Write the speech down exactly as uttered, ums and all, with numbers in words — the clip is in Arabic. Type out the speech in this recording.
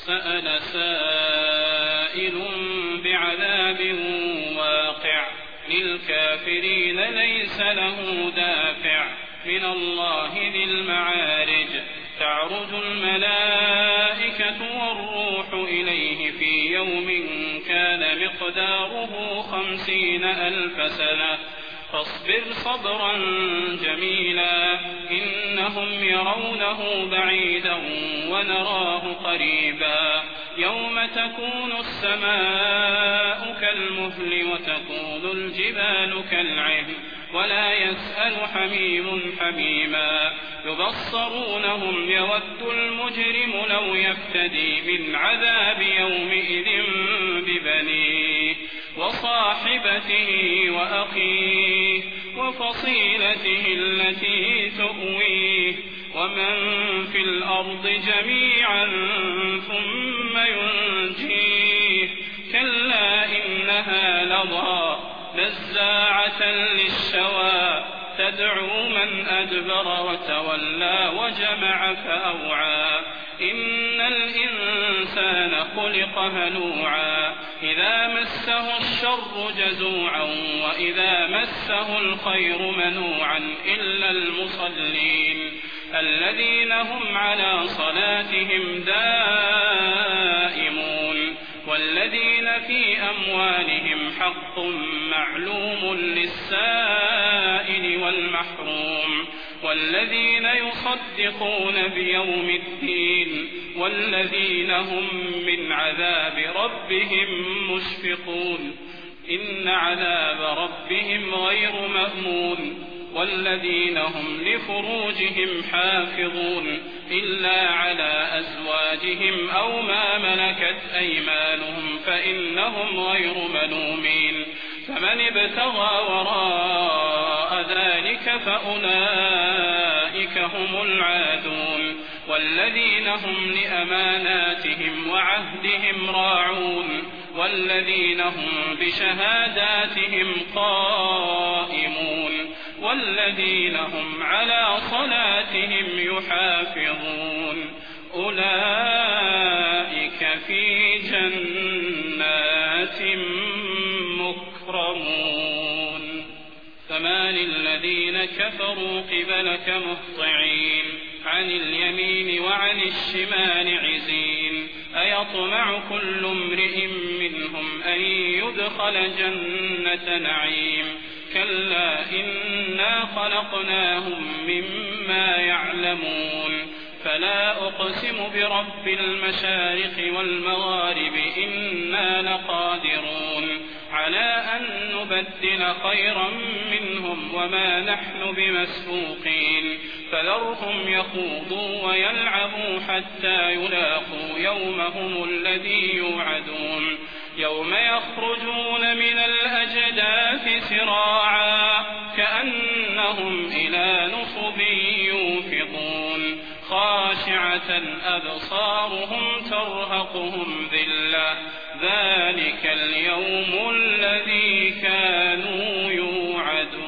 سأل سائل بعذاب واقع للكافرين ليس له دافع من الله ذي المعارج تعرج الملائكة والروح إليه في يوم كان مقداره خمسين ألف سنة فاصبر صبرا جميلا إنهم يرونه بعيدا ونراه قريبا يوم تكون السماء كالمهل وتكون الجبال كالعهن ولا يسأل حميم حميما يبصرونهم يود المجرم لو يفتدي من عذاب يومئذ ببنيه وصاحبته وأخيه وفصيلته التي تؤويه ومن في الأرض جميعا ثم ينجيه كلا إنها لظى نزاعة للشوى تدعو من أدبر وتولى وجمع فأوعى إن الإنسان خلق هلوعا إذا مسه الشر جزوعا وإذا مسه الخير منوعا إلا المصلين الذين هم على صلاتهم دائمون والذين في أموالهم حق معلوم للسائل والمحروم والذين يصدقون بيوم الدين والذين هم من عذاب ربهم مشفقون إن عذاب ربهم غير مأمون والذين هم لفروجهم حافظون إلا على أزواجهم أو ما ملكت أيمانهم فإنهم غير ملومين فمن ابتغى وراء ذلك فأولئك هم العادون والذين هم لأماناتهم وعهدهم راعون والذين هم بشهاداتهم قائمون والذين هم على صلاتهم يحافظون أولئك في جنات مكرمون فما للذين كفروا قبلك مهطعين عن اليمين وعن الشمال عزين أيطمع كل امرئ منهم أن يدخل جنة نعيم كلا إنا خلقناهم مما يعلمون فلا أقسم برب المشارق والمغارب إنا لقادرون على أن نبدل خيرا منهم وما نحن بمسبوقين فذرهم يخوضوا ويلعبوا حتى يلاقوا يومهم الذي يوعدون يوم يخرجون من الأجداث سراعا كأنهم إلى نصب يوفضون خاشعة أبصارهم ترهقهم ذلة ذلك اليوم الذي كانوا يوعدون.